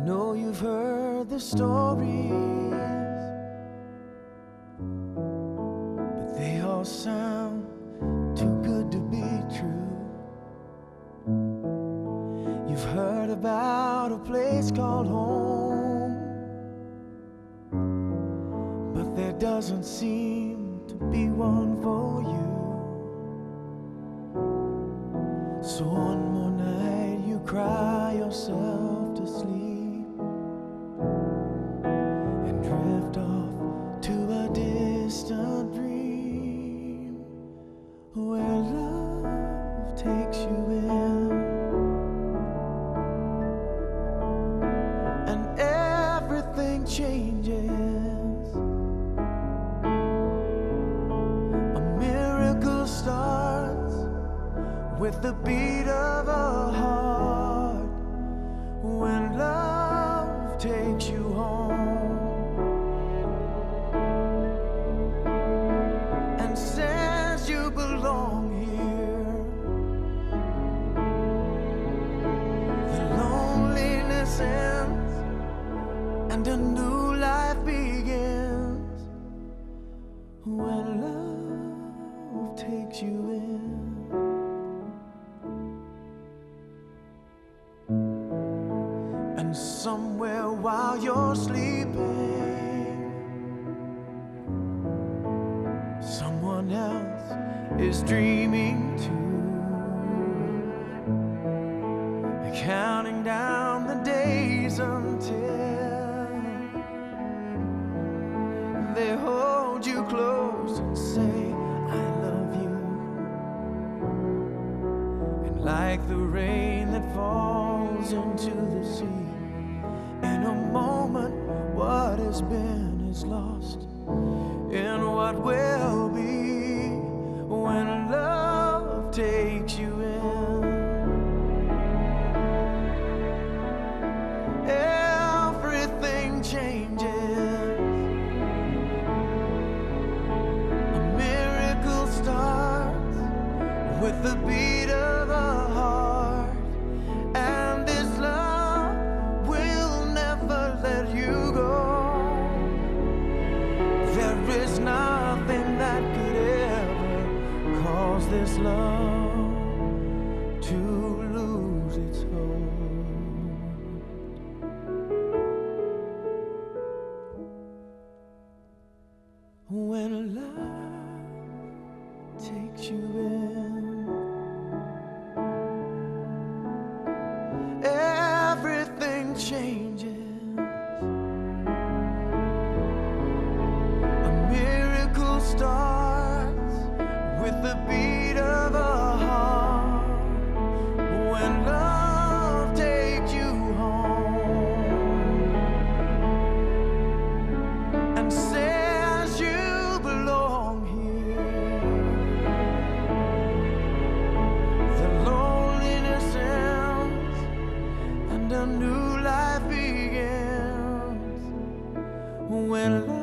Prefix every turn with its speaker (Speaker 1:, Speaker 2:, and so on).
Speaker 1: know you've heard the stories, but they all sound too good to be true. You've heard about a place called home, but there doesn't seem to be one for you. So one more night you cry yourself to sleep and drift off to a distant dream where love takes you in and everything changes. A miracle starts with the beat of a heart when love takes you home and says you belong here. The loneliness ends and a new life begins when love takes you in. And somewhere while you're sleeping, someone else is dreaming too, counting down the days until they hold you close and say, I love you. And like the rain that falls into the sea, in a moment, what has been is lost in what will be when love takes you in. Everything changes. A miracle starts with the beat of a heart, and this love will never let you go. There is nothing that could ever cause this love to lose its hold. When love takes you in, everything changes. A miracle starts with the beat of a heart when love takes you home and says you belong here. The loneliness ends and a new life begins when